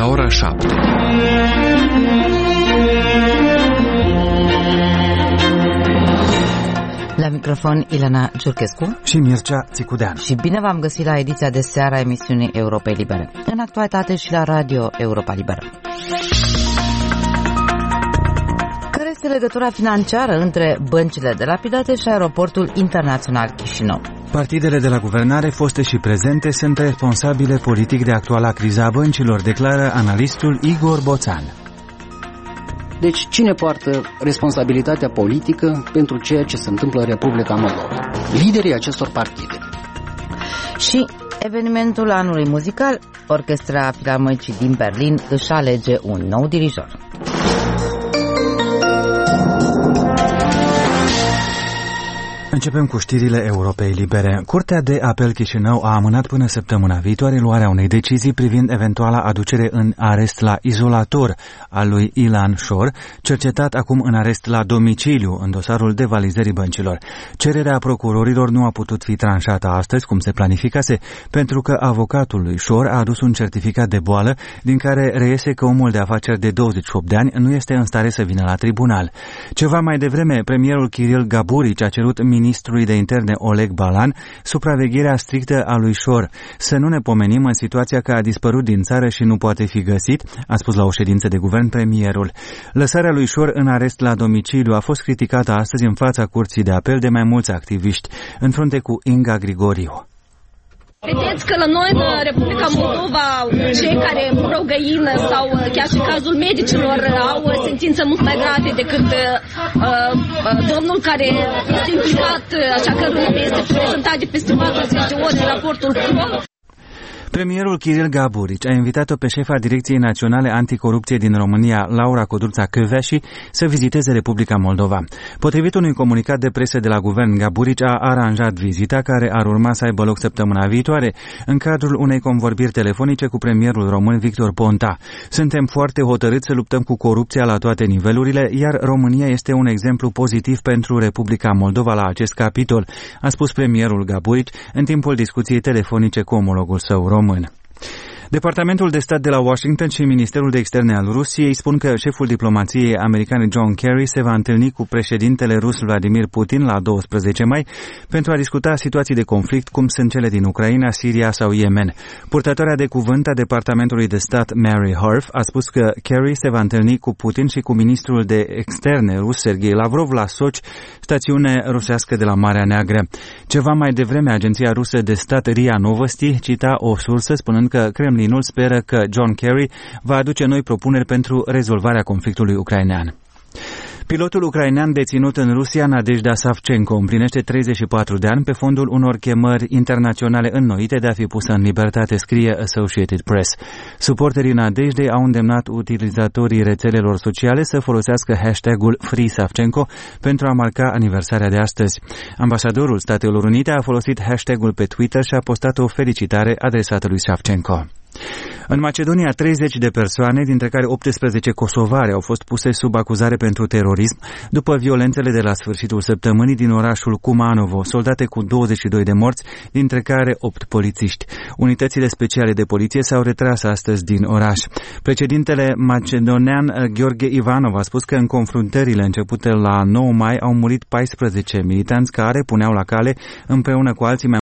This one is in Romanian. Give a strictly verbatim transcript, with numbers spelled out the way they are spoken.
la ora șapte. La microfon Ilana Giurchescu și Mircea Țicudean. Și bine v-am găsit la ediția de seară a emisiunii Europei Libere, în actualitate și la Radio Europa Liberă. Care este legătura financiară între băncile de lapidate și aeroportul internațional Chișinău? Partidele de la guvernare, foste și prezente, sunt responsabile politic de actuala criza a băncilor, declară analistul Igor Boțan. Deci cine poartă responsabilitatea politică pentru ceea ce se întâmplă în Republica Moldova? Liderii acestor partide. Și evenimentul anului muzical, Orchestra Filarmonicii din Berlin își alege un nou dirijor. Începem cu știrile Europei Libere. Curtea de apel Chișinău a amânat până săptămâna viitoare luarea unei decizii privind eventuala aducere în arest la izolator al lui Ilan Șor, cercetat acum în arest la domiciliu în dosarul devalizării băncilor. Cererea procurorilor nu a putut fi tranșată astăzi, cum se planificase, pentru că avocatul lui Șor a adus un certificat de boală din care reiese că omul de afaceri de douăzeci și opt de ani nu este în stare să vină la tribunal. Ceva mai devreme, premierul Kiril Gaburici a cerut ministrului de interne Oleg Balan supravegherea strictă a lui Șor. Să nu ne pomenim în situația că a dispărut din țară și nu poate fi găsit, a spus la o ședință de guvern premierul. Lăsarea lui Șor în arest la domiciliu a fost criticată astăzi în fața curții de apel de mai mulți activiști, în frunte cu Inga Grigoriu. Vedeți că la noi, în Republica Moldova, cei care murau găină sau chiar și cazul medicilor au sentință mult mai grave decât uh, domnul care este implicat, așa că nume este prezentat de peste patruzeci de ori în raportul Kroll. Premierul Kiril Gaburici a invitat-o pe șefa Direcției Naționale Anticorupție din România, Laura Codruța-Căveași, să viziteze Republica Moldova. Potrivit unui comunicat de presă de la guvern, Gaburici a aranjat vizita, care ar urma să aibă loc săptămâna viitoare, în cadrul unei convorbiri telefonice cu premierul român Victor Ponta. Suntem foarte hotărâți să luptăm cu corupția la toate nivelurile, iar România este un exemplu pozitiv pentru Republica Moldova la acest capitol, a spus premierul Gaburici în timpul discuției telefonice cu omologul său român. Departamentul de stat de la Washington și Ministerul de Externe al Rusiei spun că șeful diplomației americane John Kerry se va întâlni cu președintele rus Vladimir Putin la doisprezece mai pentru a discuta situații de conflict cum sunt cele din Ucraina, Siria sau Yemen. Purtătoarea de cuvânt a Departamentului de Stat Mary Harf a spus că Kerry se va întâlni cu Putin și cu ministrul de externe rus Sergei Lavrov la Sochi, stațiune rusească de la Marea Neagră. Ceva mai devreme, agenția rusă de stat R I A Novosti cita o sursă spunând că Kremlinul speră că John Kerry va aduce noi propuneri pentru rezolvarea conflictului ucrainean. Pilotul ucrainean deținut în Rusia, Nadejda Savchenko, împlinește treizeci și patru de ani pe fondul unor chemări internaționale înnoite de a fi pusă în libertate, scrie Associated Press. Suporterii Nadejdei au îndemnat utilizatorii rețelelor sociale să folosească hashtagul Free Savchenko pentru a marca aniversarea de astăzi. Ambasadorul Statelor Unite a folosit hashtagul pe Twitter și a postat o felicitare adresată lui Savchenko. În Macedonia, treizeci de persoane, dintre care optsprezece kosovare, au fost puse sub acuzare pentru terorism după violențele de la sfârșitul săptămânii din orașul Kumanovo, soldate cu douăzeci și doi de morți, dintre care opt polițiști. Unitățile speciale de poliție s-au retras astăzi din oraș. Președintele macedonean Gheorghe Ivanov a spus că în confruntările începute la nouă mai au murit paisprezece militanți care puneau la cale împreună cu alții mai